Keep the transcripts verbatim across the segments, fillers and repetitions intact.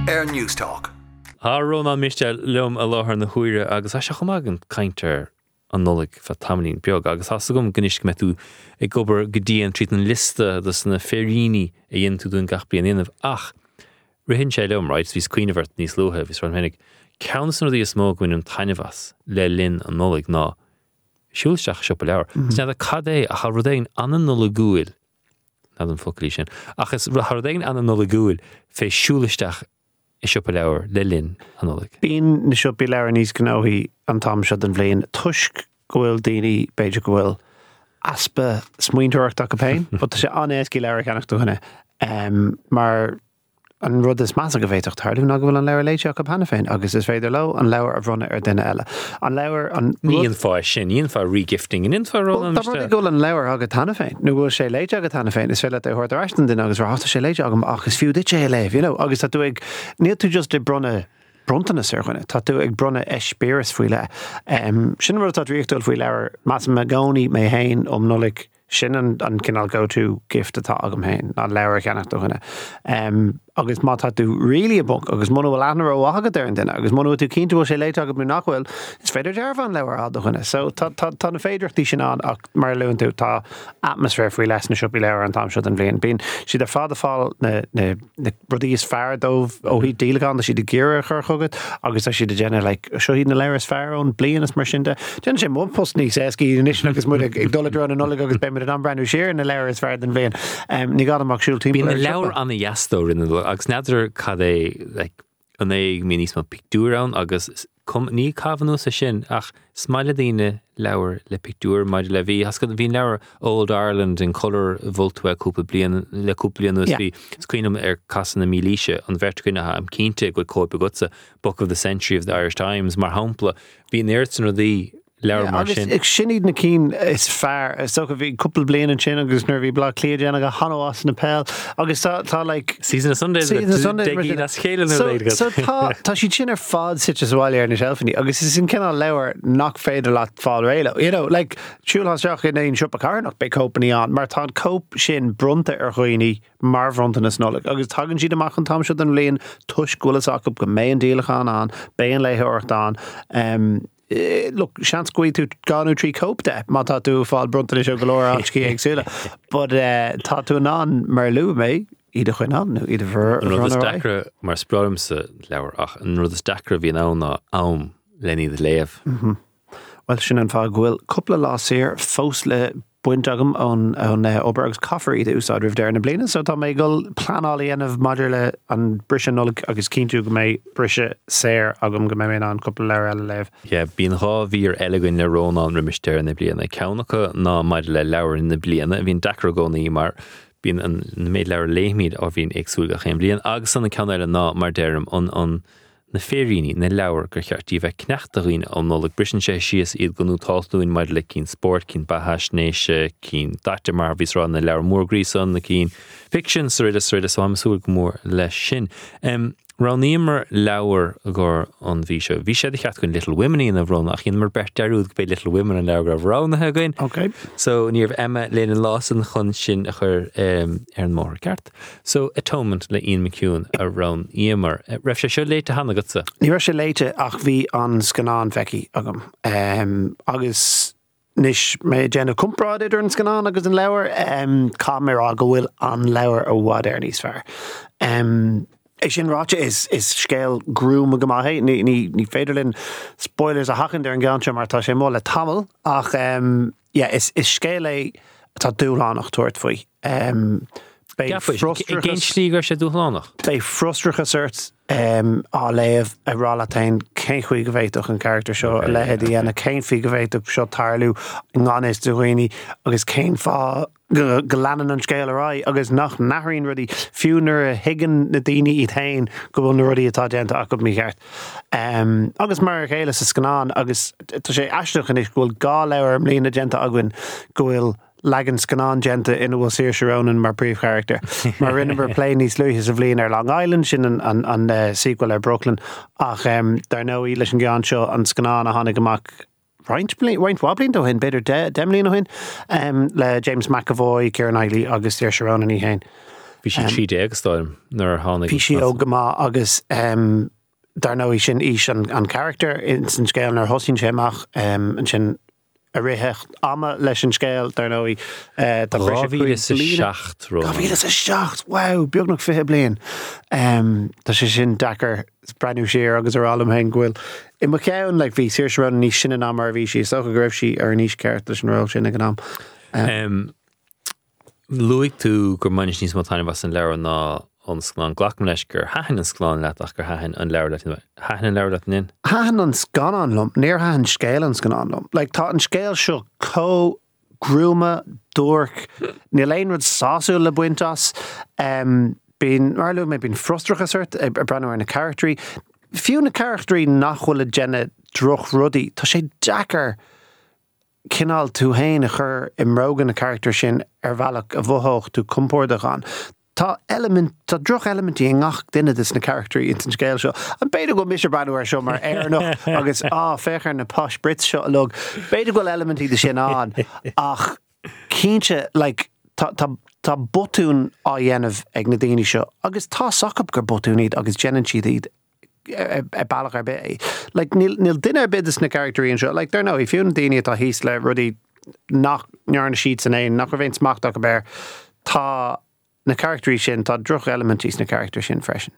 Air News Talk. Tá Rónán Miste leom a láthar na huaire agus a seach an caintear an nolig fa tamlín beag agus has gom gnisc me tú ag gobar godíon trí an liste dus na feríní a dhéon tú dún gach blian inmh ach rihin sé leom right vís cuiinehart níos lothe vís ran hennig ceannas nó dí is mó gin an tainehas le lin an nolig ná siúlteach seo leabhar. Sna a cadé a cha rudéin an an nola gúil na an folí sin achas rudéin an an nola gúil fé siúlaisteach is seo leabhar le lin an nolig. Bín na seo leabhar níos gnóí an tam seo an bhléin tuisc gohfuil daoine beidir gohfuil aspa smuointeoireacht a péin, but tá sé anéascí leabhar cheannach dúhanna. Um, mar an rud is measa go bhéiteach tarú ná go bhfuil an leabhar léiteach a panna féin, agus is féidir lo an leabhar a bhronna ar duine eile. An leabhar an Níon fá sin, níon fá regifting, níon fá Rónán Miste. Tá go an leabhar agad tanna féin. Nu bhfuil sé léite agad tanna féin, is féile é thuir aistan duine agus ráta sé léite agam ach is fiú dit sé léh, you know, agus tá tú ag níl tú just i brunne brontainna suirchuine, tá tú ag brunne eispéras faoi le. Um, sin rud tá dríochtúil faoi leabhar mas me gcónaí mé hain om nolig sin an, an cinál go-to gift atá agam hain, ná leabhar cheannach dúhanna. Um, agus má tá tú really a bunk, agus muna bhfuil anar ó agad ar an duine, agus muna tú cinnta bhfuil sé léite agad mú nachhfuil, is féidir dearbh an leabhar á dúhanna. So tá tá tá na féidirchtaí sin an ach mar leún tú tá atmosfér faoi leis na siúpaí leabhar an tam seo an bhléon. Bín siad ar fád a fáil na na na rudí is fearr dómh ó hí dílaán siad de ggéire chur chugad, agus tá siad de déine le seo híad na leabhar is fearr ón bliain is mar sinnta. Déanana sé mó post níos éascí inis agus mu ag dul drón an nolig agus béimiid an brandú sér na leabhar is fearr den bhléon. Um, ní gad amach siúil tí. Bhí na leabhar anna jaastóir in agus nadidir cad é like, an é mí níos má pictúrán agus com ní cabhanú sa sin ach smaile daoine leabhar le pictúr maidir le bhí has go bhín leabhar Old Ireland in colour bhultú cúpa blian le cúpa blian nuas bhí cuiinem ar casan na mílíse an bheirt cuine am cínte go cópa gutsa Book of the Century of the Irish Times mar hampla bhí néirtan dí leabhar mar sin. Ag sinad na cín is fearr, so go bhí cúpla blian an sin agus nuair bhí blá clíad déana go hanás na péil agus tá tá like Season of Sundays Season of Sundays deigi na scéile so, na so tá tá si sin ar fád sit as bháil ar na shelfaní agus is sin cinál leabhar nach féidir leat fáil réile. You know, like siúlhasteach in éon siúpa carnach be cópaní an mar tá cóp sin brunta ar chuoine mar bhronta na snolig agus tagann siad amach an tam seo an bhléon tuisgúlas acu go mé an díalachán an bé an léthe orchtán. Um, Uh, look, seans gui tú ganú trí cóp de má tá tú fáil bruntaine seo golóir ácí agsúla but uh, tá tú an an mar lu mé iad a chuin an iad a bhar an rud is dacra mar spráim sa leabhar ach an rud is dacra bhí an ná am lení de léamh. Mm-hmm. Well sin an fá ghfuil cúpla lá sér fós le buint agam an an uh, Oberag's Coffery de úsáid rih deir na bliana, so tá mé gol planálaí anamh maidir le an brise nolig agus cínú go mé brise séir agam go mé mé an cúpla leir eile léamh. Yeah, bíon rá bhí ar eilegain le Rónán riimisteir na bliana ceannacha ná maidir le leabhar in na bliana, bhíon dacra gcónaí mar bíon an méid leabhar léimiid á bhíon agsúil a chéim bliana agus an ceann eile ná mar deirim an an na féríní na leabhar gur cheartí bheith cneachtaghine an nóla brisin sé sios iad gonú táúin maidir le cín sport cín bahas néise cín daite mar bhís rá na leabhar mór grísan na cín fiction sa riile sa riile so amsúil go mór leis sin. Um, Ráníomar leabhar a gur an bhí seo. Bhí sé cheart gon Little Women in a bhrón ach chin mar bert dearúd go bé Little Women an leabhar a bhránathe goin. Okay. So níor Emma Lena Lawson chun sin a chur um, ar an mór ceart. So Atonement le Ian McEwan a rán íomar. Raibh sé seo léite hana gotsa? Ní raibh sé léite ach bhí an scanán feici agam. Um, agus nis mé déanana cumráid idir an scanán agus an leabhar um, cá mé rá go bhfuil an leabhar ó bhád ar níos fearr. Um, É sin ráte is is scéal grúm a go maithe ní ní ní féidirlinn spoilers a hachan ar an gceanse mar tá sé mó le tamil ach um, yeah, is is scéal é tá dúlánach tuairt faoi. Um, Bei frustrachas sé dúlánach. Bei frustrachas irt um, á léamh a rála tain cén chuí go bhéiteach an character seo a lehead í ana cén fí go bhéiteach seo tarlú ngán is dúhaoine agus cén fá go leanan an scéal ará agus nach nachraíonn rudí fiúnar a higann na daoine iad hain go bhfuil na rudí atá déanta ach go mí cheart. Um, agus mar chéile sa scanán agus tá sé eisteach is bhfuil gá leabhar mlíonna déanta aguain go bhfuil legan scanán genta ina bhfuil Saoirse Ronan mar príomh character. Mar rinnebar play níos luúthas a bhblionn ar Long Island sin an, an, an uh, sequel ar Brooklyn ach um, dar nó í leis an gceann seo an scanán a tháinig amach Roint Wablin do hin beidir de, demlín o hin um, le James McAvoy, Keira Knightley agus Saoirse Ronan í hain. Bhí sé trí déag stáim nar tháinig. Bhí sé ó gomá agus um, dar nó sin ís an, an character in san scéal nar thosaíonn sé amach um, an sin a réthecht ama leis an scéal dar nó uh, Gábhíle sa seacht ro. Gábhíle sa seacht, wow, beag nach fiche bliain. Um, tá sé sin dachar breú sér agus ar allam hen ghfuil. I mo ceann le bhí siir ran níos sin an am ar bhí sí, so go raibh sí ar níos ceart leis an roiil sin ag an am. Um, Luigh tú gur manis níos má taine was an leabhar ná an sclán ghlacm leis gur haithin an sclán leat ach gur haithin an leabhar leat haithin an leabhar leat in. Haithin an scan an lom, níor haithin scéal an scan an lom. Like tá an scéal seo có grúma, dúrc, níl aon rud sáú le buintas, um, bín, marlú mé bín frustrachas ort, a brenn ar na characterí. Fiú na characterí nachhfuil a genne droch rudí, tá sé dachar cinál tú hain a chur imrógan na character sin ar bhealach a bhuthóch tú compórdaach an. Tá element, tá droch elementí ngach duine is na characterí in san scéal seo. An beidir go misir banú ar seo mar airnach agus á fechar na posh Brits seo a lug. Beidir go elementí de sin an ach cínte, like, tá tá tá botún á dhéanamh ag na daoine seo agus tá sacab gur botún iad agus jeanan siad iad a bailach ar bit. Like, níl níl duine ar bid is na characterí an seo. Like, dar nó, i fiún daoine tá híos le rudí nach nearna siad san éon nach go bhéon smachtach a bear tá na characterí sin tá droch elementís na character sin freisin.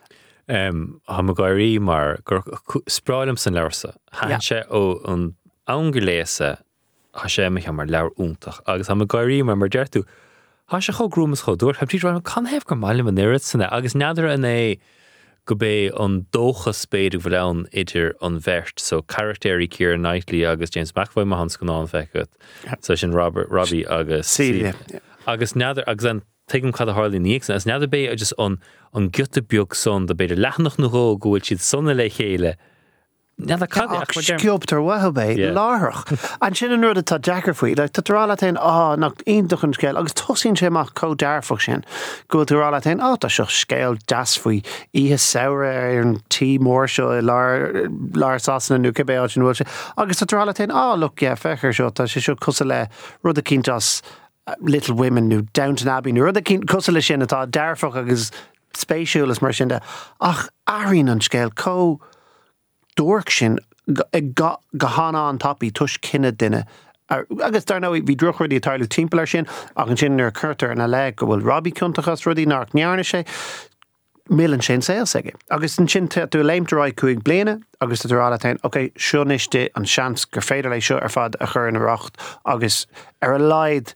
Um, ha mo gairí mar gur spráilm san leabharsa. Hain sé ó an anguléise ha sé me mar leabhar úntach agus ha mo gairí mar mar deirtú ha sé cho grúmas cho dúir heb tí ráin can hef gur maiile man éirid sanna agus neadar an é go bé an dóchas spéidir bhleann idir an bheirt so charactéirí Keira Knightley agus James McAvoy ma hans gon an feicut so sin Robert Robbie agus Celia agus neadar agus an Tegum cad a Harley níos as neadar bé just an an gute beag son de beidir leathnach nó go gohfuil siad sonna le chéile. Neadar cad ach sciobtar wathe bé láthach. An sin an rud atá deacar faoi, le tá rála tain á nach ionach an scéal agus tosíonn sé amach có dearfach sin. Go tú rála tain á tá seo scéal deas faoi ihe saoire ar an tí mór seo i lár sasanna nó cibé áit sin bhfuil sé. Agus tá rála tain á look yeah fechar seo tá sé seo cosa le rud a cintas Little Women nu Downton Abbey nu rud a cin cosa le sin atá dearfach agus spéisiúlas mar sin de ach airíonn an scéal có dúrc sin ag go hána an tapí tuis cinenne duine agus dar nó bhí droch rudí atáilú timppla sin ach an sin ar chuirtar an a le go bhfuil Robbie chuntachas rudí nach nearna sé millan sin saoil aige. Agus an sin tú léimteráid chuig bliana agus tú rála tain, ok, seo níiste an seans gur féidir lei seo ar fad a chur in a racht agus ar a laid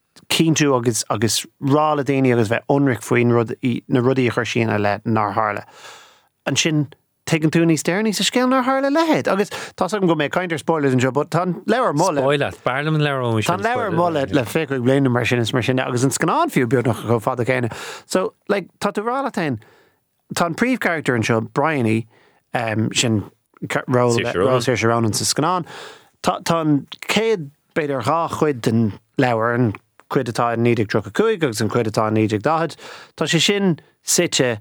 cínú agus agus rála daoine agus bheith onric faoin rud na rudí a chur sin a le nar hála. An sin tegan tú níos déir níos a scéal nar hála lehéad. Agus tá sam go méid caiintear spoilers an seo, but tá leabhar molle. Spoiler, barlam an leabhar ó Tá leabhar molle le féic bliana mar sin is mar sin agus an scanán fiú beag nach go fada chéine. So, like, tá tú rála tain tá an príomh character an seo Bryony um, sin role Saoirse Ronan sa scanán. Tá an céad beidir rá chuid den leabhar an cuid atá nídig tro a cuaig agus an cuid atá nídig dahad. Tá sé sin site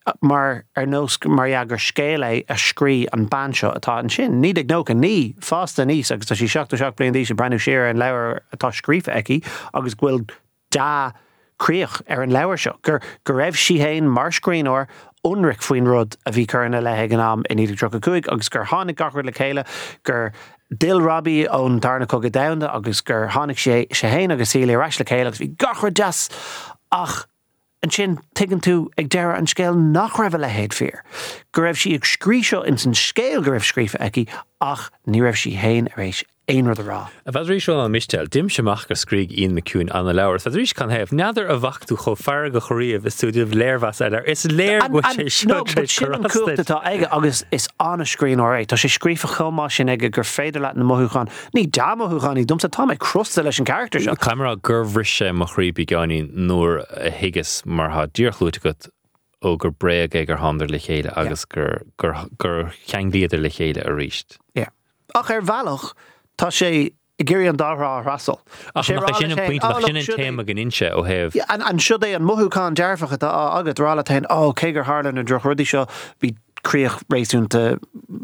mar ar nós mar gur scéile a scrí an ban seo atá an sin. Nídig nó an ní fásta níos agus tá sí seachta seach blion dí sé brenn séir an leabhar atá scrífa eici agus bhfuil dá críoch ar an leabhar seo. Gur gur raibh si héin mar scríóir unric faoin rud a bhí chuna le ag an am in nídig tro a cuaig agus gur tháinig gachar le chéile gur Dil Robbie ón darna cogad damda agus gur tháinig sé sé héin agus síle rais le chéile agus bhí gachar deas ach an sin tuigeann tú ag deire an scéal nach raibh le héad fear. Go raibh si ag scrí seo in san scéal go raibh scrífa eici ach ní raibh si héin ar éis éon rud a rá. A bheit rís an mistel, dim semach gur scríg Ian McEwan an na leabhar. Tá rís can hebh neadar a bhachtú cho fear go choíomh is túidirh léirhas ar is léir go sé seo sin an cúptatá aige agus is anna scrín ó Tá sé scrífa chomá sin aige gur féidir leat na mothúchan. Ní dá mothúchan í dumsa tá crusta leis an character seo. Camera gur bhrise mo chríbí gáí nuair a higus mar ha díorchlútegat ó gur breag ag gur handar le chéile agus gur gur cheanglíidir le chéile a ríist. Yeah. Ach ar bhealach tá sé i ggéirí an dárá rasal. Ach nach sin an puinte nach sin an téma gan inse ó hebh. An siúd é an mothúcán dearfach agad rála tain ó cé gur hálan na droch rudí seo bhí críoch rééisúnta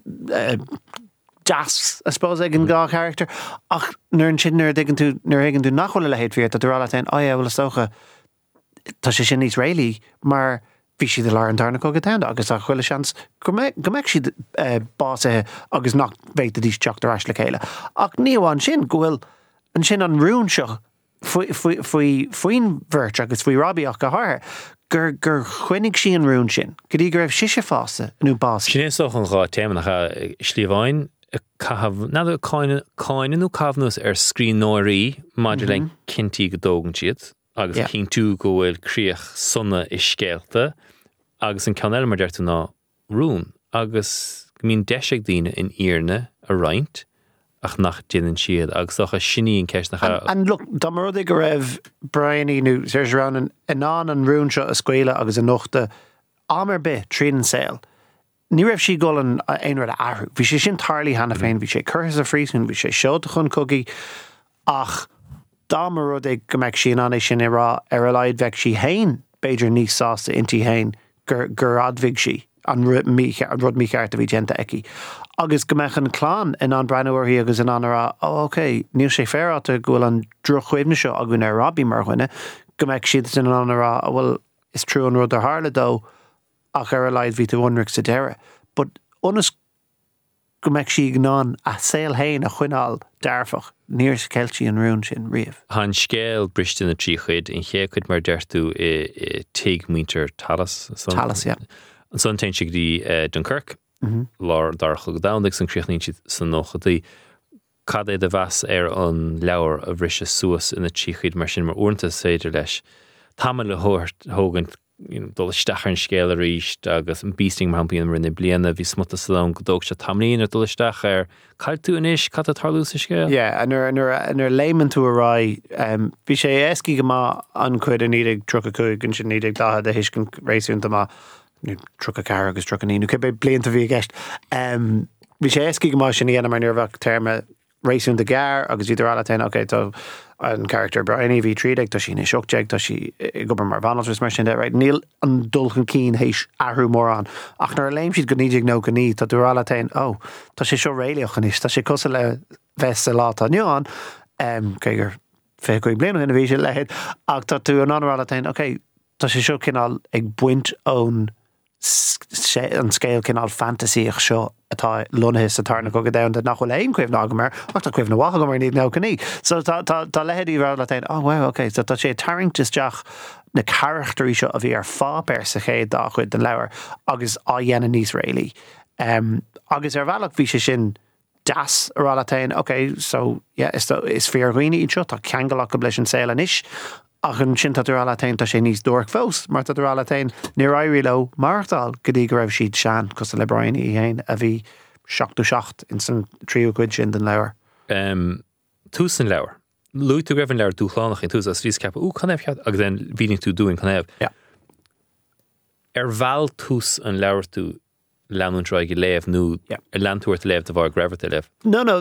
jazz, I suppose, ag an gá character. Ach nuair an sin nuair digann tú nuair higann tú nachhfuil le héad fiar tá rála tain ó bhfuil socha tá sé sin Israeli, mar bhí si de lá an darna go gotáin agus a chuile seans go mbeidh si bása agus nach bhéit a dís teachtar eis le chéile. Ach níomháin sin gohfuil an sin an rún seo faoin bhirt agus faoi rabíach go háir gur gur chuinnig sí an rún sin, go dtí gur raibh siise fása nó bás. Sin éoch an gá témanach slíomháin na cáinú cabhnús ar scríbhneoirí maidir le cintí go dógan siad agus cinn tú go bhfuil críoch sunna is scéalta agus an ceanile mar deirú ná rún agus mín deise daoine in íarne a roinnt ach nach déanann siad agus a sinní an ceist nach. And look, dá mar rud go raibh Brian nu séirs ran an an an rún seo a scoile agus a nochta amar bit tríd an saoil. Ní raibh si go an aon rud a ahrú. Bhí sé sin tarlaí hena féin, bhí sé curthas a phrísún, bhí sé seo a chun cogaí ach dá mar rud ag go mbeidh sin an é sin rá ar a leid bheith si hain beidir níos sásta intí hain gur gur admhaigh si an rud mícheart a bhí genta eici. Agus go mbeidh an chlán in an breanúirthaí agus in an rá, ó ok, níl sé féráta gohfuil an drochuimhne seo a gún ar rabí mar chuine, go mbeidh siad in an rá, bhfuil is trú an rud ar hála dó ach ar a leid bhí tú bhunric sa deire. But onas go mbeidh si gnán a saoil hain a chuineáil dearfach, níor sa ceiltí an rún sin riamh. Han scéal briste na trí chuid in ché chuid mar deirtú i teig mítar talas. Talas, yeah. An son tein si dí Dunkirk, lár darcha go dánig san críochnaí siad san nóchadaí cad é de bheas ar an leabhar a bhris suas ina trí chuid mar sin mar uanta séidir leis. Táime le thógan dul isteach an scéal a ríist agus an bísting mar hampíon rinne bliana bhí smutta sa go dóg se tamlíon ar dul isteach ar cail tú inis cat a tarlú sa scéal? Yeah, and ar léimen tú a rá bhí sé éascí go má an chuid a nídig tro a chuig an sin nídig dá a hiiscin réisiúnta má tro a car agus tro a níú ce blianta bhí gceist. Bhí sé éascí go má sin íana mar nuirbhah terme réisiún de gar agus idir ala tain, ok, tá an character Brian bhí trídeag, tá sin é seochtteag, tá si gobar mar bhanaltras mar sin de, right? Níl an dulchan cín héis ahrú mór an. Ach nar léim siad go nídig nó go ní, tá dú ala tain, ó, tá sé seo réileoch an is, tá sé cosa le bheits a lá tá nuán, cé gur fé go blianú hena bhí sé lehéad, ach tá tú an anra ala tain, ok, tá sé seo cinál ag buint ón an scéal cinál fantasíach seo atá lunahis a tarna go go dain de nach bhfuil éon cuimh ná go mar ach tá cuimh na bhacha go mar níd ná go ní. So tá lehéadí rá le tain, oh wow, ok, so tá sé tarringteteach na charachtarí seo a bhí ar fápéir sa chéad dá chuid den leabhar agus á dhéanaan níos réalaí. Um, agus ar bhealach bhí sé sin das ar á le tain, ok, so yeah, is, is fearghine iad seo, tá ceangalach go bleis an saoil anis ach an sin tá ala tain tá sé níos dúrach fós, mar tá ala tain ní rairí le marachtáil go dtí go raibh siad sean cos le Brian í héin a bhí seachtú seacht in san tríú cuid sin den leabhar. Um, tús an leabhar. Lú tú raibh an leabhar dúchlánach in tús a srís ceapa, ú can éibh agus den bhíning tú dúin can éibh. Yeah. Ar bheal tús an leabhar tú leanún troig i léamh nó ar leanúirt léamh de bhar greibhar a léamh? No, no,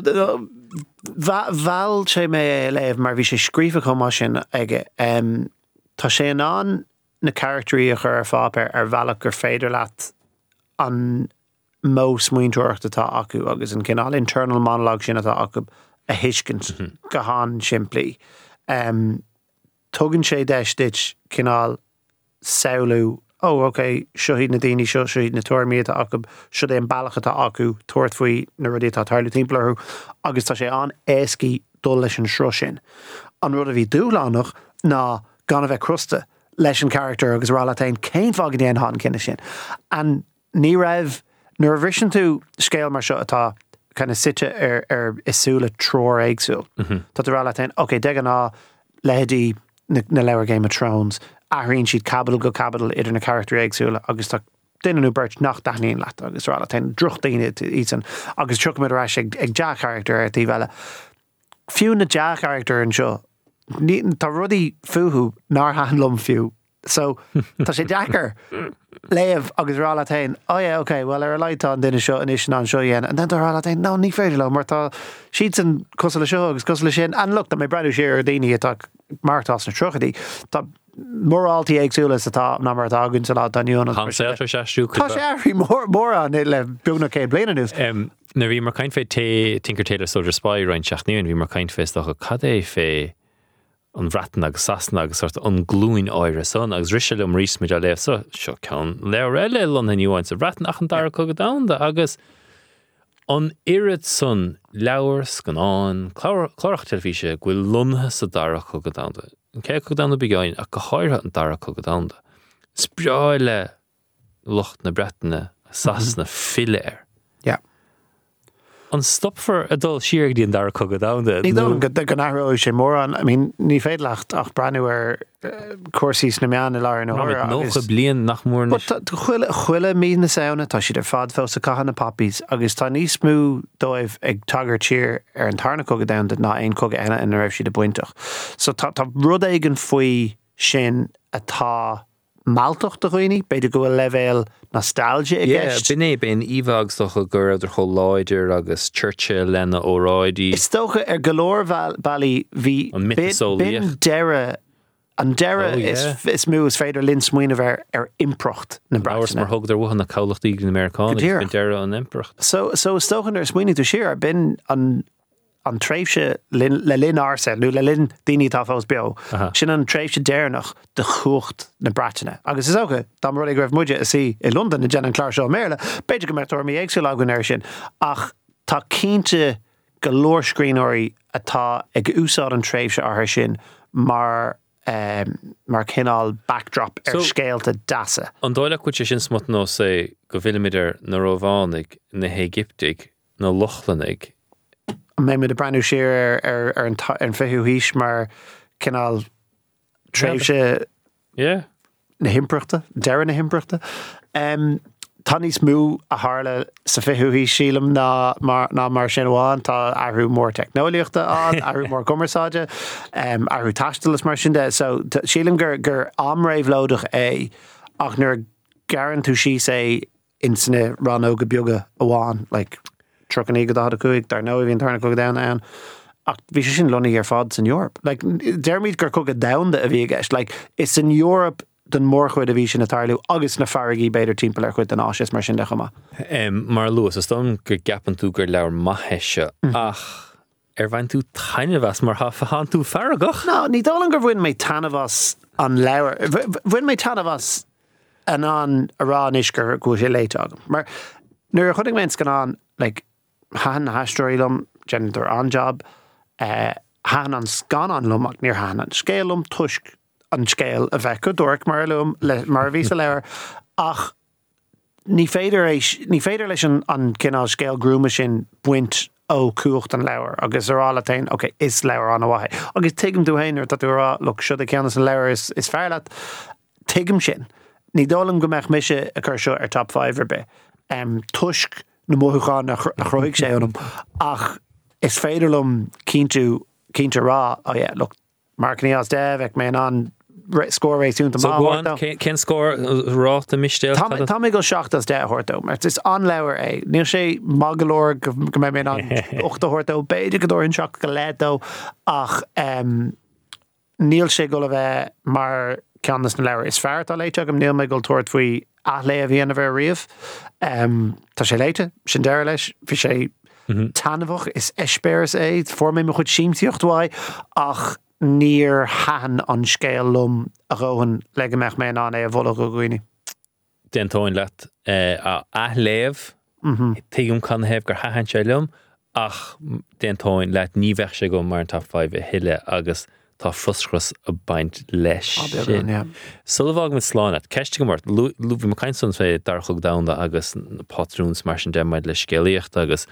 bheal sé mé léamh mar bhí sé scrífa chumá sin aige. Um, tá sé an an na characterí a chur ar fápéir ar bhealach gur féidir leat an mó smaointúireachta atá acu agus an cinál internal monologue sin atá acu a hiiscint go háin siimplí. Um, tugann sé deis dit cinál saoilú, oh, ok, seo híad na daoine seo, seo híad na tuairmiad a acu, seo é an bailach atá acu, tuairt faoi na rudí atá tarlú timpplairú, agus tá sé an éascí dul leis an sro sin. An rud a bhí dúlánach ná gan a bheith crusta leis an character agus rá tain céim fágin déon háin cinne sin. An ní raibh nuair bhrisin tú scéal mar seo atá kind of site ar, ar isúla tror éagsúil. Tá tú rá tain, ok, de an ná lehéadí na, na leabhar Game of Thrones, athraíonn siad capital go capital idir na character éagsúla agus tá duine beirt nach daithníon leat agus rá tain drucht daoine ísan agus tucha mid ráis ag, ag deach character ar tí bheile. Fiú na deach character an seo, tá rudí fuú nar hanlum fiú. So, tá sé deachar léamh agus rá tain, oh yeah, ok, well ar a leidtá an duine seo inis ná an seo dhéana, and then tá rá tain, no, ní féidir le, mar tá siad san cos le seo agus cos le sin, and look, tá mé breadú sé ar daoine atá martás na trochadí, tá moráltaí éagsúla atá ná mar atá agann sa lá daníonna. Han sé se seaú. Tá sé airí mór an le buúna cé bliana nús. Na bhí mar caint fé té Tinker Tailor Soldier Spy roiin seaachníonn, bhí mar caint fé a cad é fé an bhratan agus sasna agus sort an glúin áire son agus risisiil am rís mid a léh so seo ceann leabhar eile lon na nniuáin sa bhratan ach an dara cogad damda agus an irid son leabhar scanán clárach telefíse ghfuil lunthe sa dara cogad damda an cé cogad damda begáin ach go háirthe an dara cogad damda spráile locht na bretane sasna fille air. Yeah. An stopfer adul siar dín dar cogad damda. Ní dó go gan ahró sé mór an, I mean, ní féadlacht ach breanú ar cuasís na meán i láir na hóra. Nócha blian nach mór na... Chuile chuile mí na saona tá siad ar fad fós a cahan na papís agus tá níos mú dóibh ag tagar tír ar an tarna cogad damda ná ein cogad eile in raibh siad a buintach. So tá rud éigen faoi sin atá maltocht a chuoine, beidir go bhfuil levéil nostalgia i gceist. Yeah, bin é ben íbhags doch a gur idir cho láidir agus Churchill lena óráidí. Is tócha ar golóir bailí bhí An mitasol bin deire an deire Oh, is yeah. is mú is féidir linn smuoineh ar ar improcht na Áras mar brachna. thug ar bhuachan na cawlacht íg na Americán Go bin deire an impracht. So so is tóchan ar smuoine tú siar bin an an tréifse lin, le linn arsa, nú le linn daoine tá fós beo. Aha. Sin an tréifse déirnach de chucht na brataine. Agus is ócha, dá mar ag raibh muide a sí i London na Jen an Clár seo méle, beidir go mar tormí éagsúil agan air sin, ach tá cínte golóir scríóirí atá ag úsáid an tréifse arthair sin mar um, mar cinál backdrop ar So- scéalta dasa. An dóile cuite sin smut nó sé go bhfuilimidir na róhánig na Hégiptig na Lochlannig. Mé me de brandú siar ar, ar, ar an, ta- an fiú hís mar cinál tréifse Yeah. na himprachta, deire na himprachta. Um, tá níos mú a hála sa fiú hí sílam ná mar, ná mar sin bháin tá ahrú mór technoliaachta an, ahrú mór gomarsáide, um, ahrú taistelas mar sin de. So t- sílam gur, gur amréibh lódach é ach nuair garantú sí sé in sna ran óga beaga a bháin, like truck an igad a cuaig, dar nó hín tarna cogad down an. Ach, bhí sé sin lunaí ar fads in Europe. Like, dermid gur cogad down a bhí gist. Like, it's in Europe den morchuid a bhí sin na tarlú agus na farigí beidir timppel ar chuid den áis mar sin de chama. Um, mar Lewis, is dom gur gapan tú gur leabhar maithe ach ar bhain tú taine bheas mar ha fahan tú faragach? No, ní dólan gur bhfuin mé tanavas an leabhar. Bhfuin mé tanavas an an ará is gur go sé léit agam. Mar nuair a chudig mens gan an, like, han na hastroilum, gender an job, uh, han an scan an lum ach níor han an scéalum tusk an scéal a bheith go dorc mar lum le, mar ví a leabhar ach ní féidir éis ní féidir leis an, an cinál scéal grúma sin buint ó cuacht an leabhar agus ará tain, ok, is leabhar an a waithe. Agus tuigim tú héanaar dat tú rá, look, siúd a ceannas an leabhar is, is fearr leat, tuigim sin. Ní dólam go meach mise a chur seo ar top five ar be. Um, tusk na móthúcháin a chroigh sé anm ach is féidirlum cíntu cíntu rá, oh yeah, look, Mark Níos Dev ag mé an score rééisúnta So go on, cén scór ráta mistéil? Tá mé go seachtas de hortó, mar is an leabhar é. Níl sé magalóir go mé mé an ochta hortó, beidir go dóirn seach go lédó ach um, níl sé go a bheith mar ceannas na leabhar. Is fearr tá léite agam níl mé go tuairt faoi athléamh a bhíana a bheith riamh. Um, tá sé léite, sin deir leis, bhí sé tanmhach is eispéirs é, formé me chud síimtíochtháid ach níor haan an scéal lum a rohan le go meach mé an é a bhla go gcuoine. Den tóin leat a athléamh tuigim can hebh gur hahan sé lum ach den tóin leat ní bheith sé go mar an top five a hiile agus tá fuscras a baint leis sin. Sulbhág mit sláánat, ceiste go mairt, lú bhí mar caiinson fé darchug damda agus patrúns mar sin demáid le scéalaíocht agus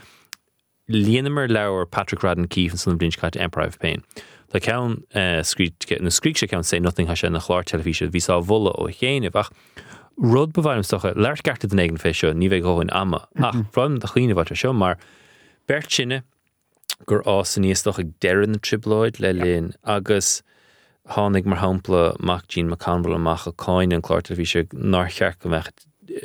líanamar leabhar Patrick Radden Keefe an san blin caiit Empire of Pain. Tá ceann na scríg sé ceann sé nothing ha sé na chláir telefíse, bhí sá bhla ó chéanamh ach rud bhhaim stocha leir garta den éigen fé seo, ní bheith gohain ama. Ach, bhhaim de chlíine bhaid seo, mar bert sinne gur ás níos stocha deirean na tribloid le líon agus tháinig mar hampla mac Jean McConville amach a cáin an chláir telefíse nar cheart go meach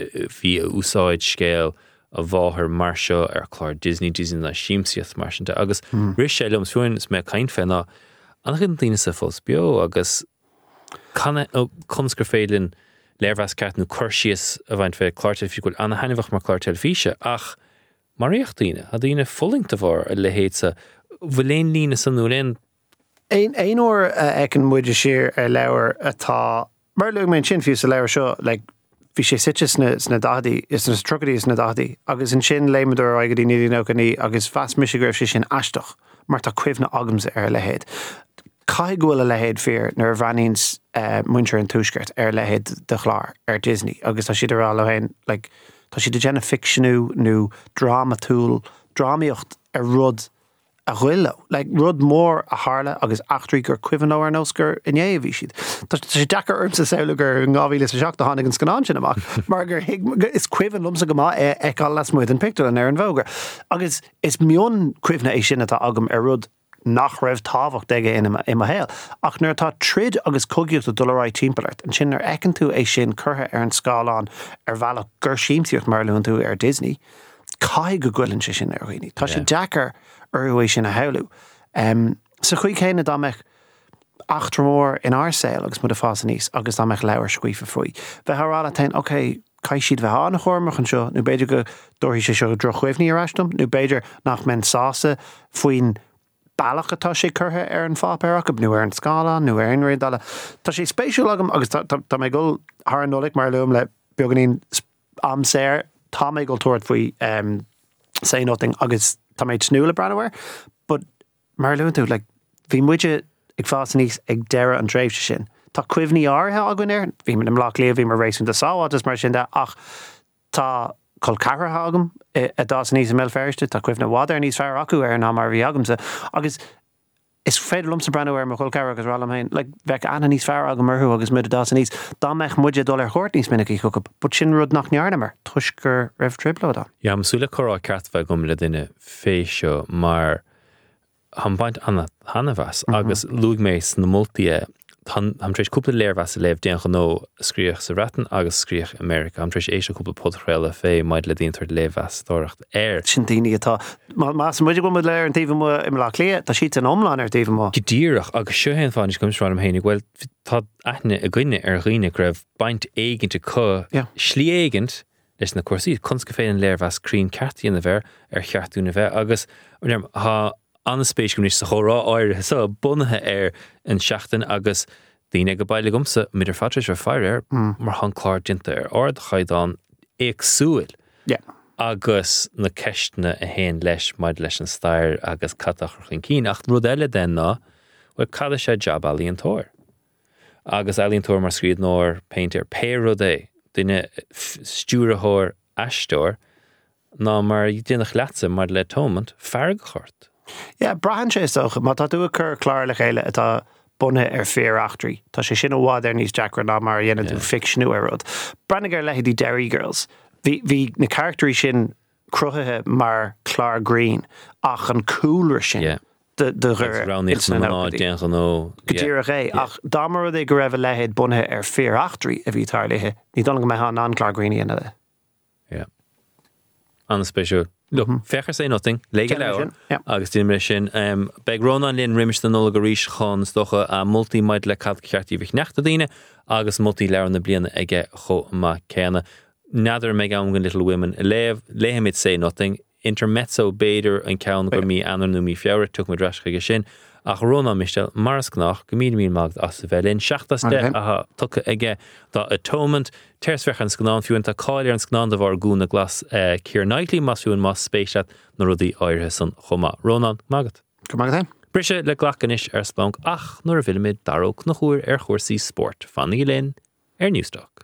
bhí úsáid scéal a bháthir mar seo ar chláir Disney Disney na síimsíocht mar sin agus ris sé lom suúin is mé cain fena annach an tíine sa fós bio agus canna consgur félinn leirhas ceartnú chuirsíos a bhaint fé chláir telefíse goil anna hainmhach mar chláir telefíse ach mar réocht tíine a dtíine fullingta bhar a le héadsa bhfuléon lína san nuair Ein ein or ekin muide sheer ar lewer atá mar lu mein sin fiú sa lewer seo like fi sé sitje sna sna dadi is na structí sna dadi agus in sin leimedur aigadi ní nó ganí agus fast misgrif sé sin astoch mar tá cuimhna agams ar lehéad. Cai gohfuil a lehéad fear nar bhhainís uh, muintir an túisgurt ar lehéad de chlár ar Disney agus tá siad ará lehéin like tá siad de gena fictionú nó drama túl drámaíocht ar rud a ghfuil like rud mór a hála agus achtrií gur cuimhan ó ar nósgur in éh siad. Tá sé dechar ormsa saolagur ngáhíle sa seach hánig an scanán sin amach mar gur is cuimhan lumsa go má é eáil las muid an picú an ar an bhógar. Agus is mion cuimhna é sin atá agam ar rud nach raibh táhacht aige in ima héal. Ach nuair tá trid agus cogiúcht a dulráid timpplairt an sin ar ecin tú é sin curtha ar an scáilán ar bhealach gur síimtíocht mar luúin tú ar Disney, cai go ghuilann sé sin ar chuoine. Tá sé deachar ar uéis sin a heú. Um, sa chuig chéine dámeh achtarmór in airsail agus mud a fása níos agus dámeh leabhar scuoifa faoi. Bheith rála tain, oké, cai siad bheith hána chóirmach an seo, nó beidir go dúirí sé seo dro chuimhní ar eistem, nó beidir nach men sása faoin bailach atá sé curtha ar an fápéach nó ar an scála nó ar an réad dala. Tá sé spéisiú agam agus tá mé go thar an nólik mar luam le beganín am séir tá mé go tuairt faoi um, say nothing agus tá méid snúla brandhar, but mar luúin tú like bhí muide ag fása níos ag deire an dréimhte sin. Tá cuimhní áthe agan ir, bhí man am lách léomh bhí mar rééisún de sáhátas mar sin de ach tá col carra agam a dás níos mé ferste, tá cuimhna bhád ar níos fear acu ar ná mar bhí agamsa agus is féidir lumsa brandhar mar col carra agus rálam hain, like bheith anna níos fear agam marthú agus muid a dás níos dá meich muide dul ar chóirt níos minic í chucab, but sin rud nach nearnamar tuis gur raibh tribló dá. Ja, msúla chorá ceart bheith gom le duine féisio mar han baint anna hanavas agus lúg méis na multia han ham treis cúpla léirhas a léh déan nó scríoch sa ratan agus scríoch America. Ham treis éisio cúpla podchréile fé maid le dtíontar léhas dóracht air. Sin daoine atá más muidir go mu léir an taobh mu im lá lé, tá siad an omláin ar taobh mu. Gidíireach agus seohéan fáin is gomsrán am hénig, well tá aithne a gcuine ar ghuiine raibh baint éiginnte chu slí éigint leis na cuasaí consca féin an léirhas crín ceartaí na bheith ar cheartúna bheith agus ha an spéis gomní sa chórá áir sa bunathe ar an seachtain agus daoine go baile gomsa midir fatris ar fear ar mar han clár dinta ar ard chaidán éagsúil agus na ceistena a héin leis maid leis an stair agus catach chun cín ach rud eile den ná bhfuil cada sé jab alíonn tóir agus alíonn tóir mar scríad nóir peint ar péir rud é duine stúrathóir eistóir ná mar dhéanach leatsa mar le tómant fear go chort. Ja, brahan sé soch, má tá tú a chur chlár le chéile atá bunne ar fear achtrií. Tá sé sin bhád ar níos deacra ná mar dhéanana tú fictionú ar rud. Brannigar leithidí Derry Girls. Bhí bhí na characterí sin cruthathe mar chlár green ach an cooler sin. Yeah. De de gur Roundnicht na ná déan nó. Gedíirech é ach dámar é go raibh lehéad bunne ar fear achtrií a bhí tar lethe. Ní donna go me há an chlár green in it. Yeah. An spéisiú. Look, fechar sé nothing, léige leabhar agus tí mar sin um, beag rónán líon riimiiste nóla go ríis chun stocha a multi maid le cad ceartí bhíh neachta daoine agus multi leabhar na bliana aige cho má céanna. Neadar méid angan Little Women léh léhamid sé nothing, intermezzo béidir an ceann gur mí anar nó mí feabhar tuach mar dreischa go sin ach rónán mistel maras gnách go míad míad magd as sa bhelinn seachtas de aha tucha aige tá atonement tersfech an scanán fiúin tá cáilir an scanán de bhar gúna glas uh, Keir Knightley mas fiúin mas spéisiat na rudí áirithe san chomá. Rónán magad. Go magad. Brise le ghlacanis ar splánc ach nuair a bhfuilmid daróg na chúir ar chóirsaí sport fannaí linn ar Newstalk.